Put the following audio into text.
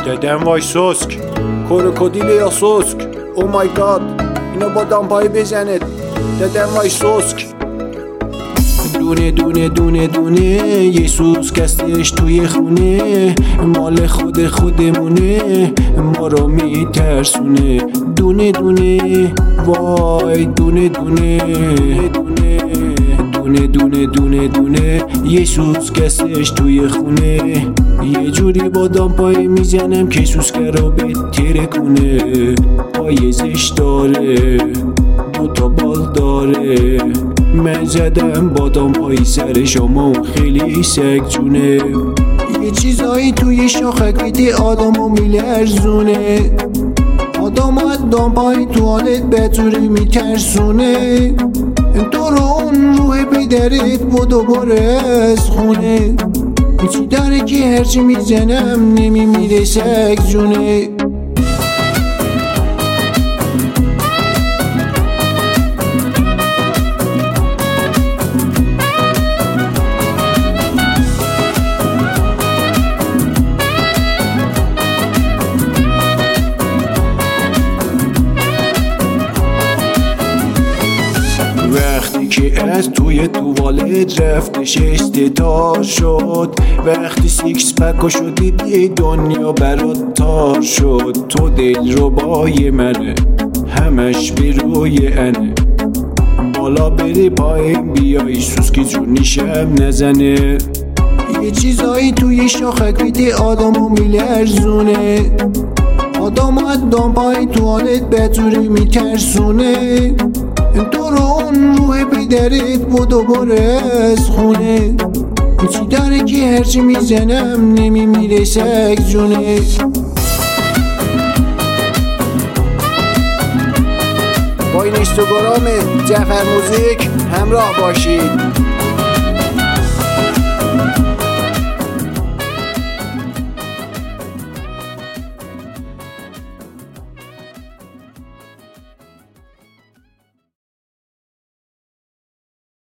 ددن وای سوسک، کروکودیل یا سوسک. او مای گاد، اینو با دامپایی بزنه. ددن وای سوسک. دونه دونه دونه دونه یه سوسک هستش توی خونه، مال خودمونه، ما رو میترسونه. دونه دونه وای دونه دونه دونه دونه دونه دونه یه سوسک هستش توی خونه. یه جوری با دامپایی میزنم که سوسکه رو بتره کنه. پایزش داره، دوتا بال داره. من زدم با دامپایی سر شما خیلی سگ جونه. یه چیزایی توی شاخک بیده آدمو میلرزونه. آدم از دامپایی تو حالت بطوری میترسونه. تو رو اون روح بیدرت و دوباره از خونه. چی داره که هرچی میزنم نمیمیره سگ جونه. وقتی که از توی توالت رفتش استتار شد، وقتی سیکس پکو شدی یه دنیا برات تار شد. تو دل رو بای منه، همش به روی انه. بالا بری پایین بیای سوسکی جونیشم نزنه. یه چیزایی توی شاخک بیده آدمو میلرزونه. آدم از دامپایی تو حالت بطوری میترسونه. تو رو اون روح بیدرت و دوباره از خونه. چی داره که هرچی میزنم نمیمیره سگ جونه. با این اینستاگرام جعفر موزیک همراه باشید.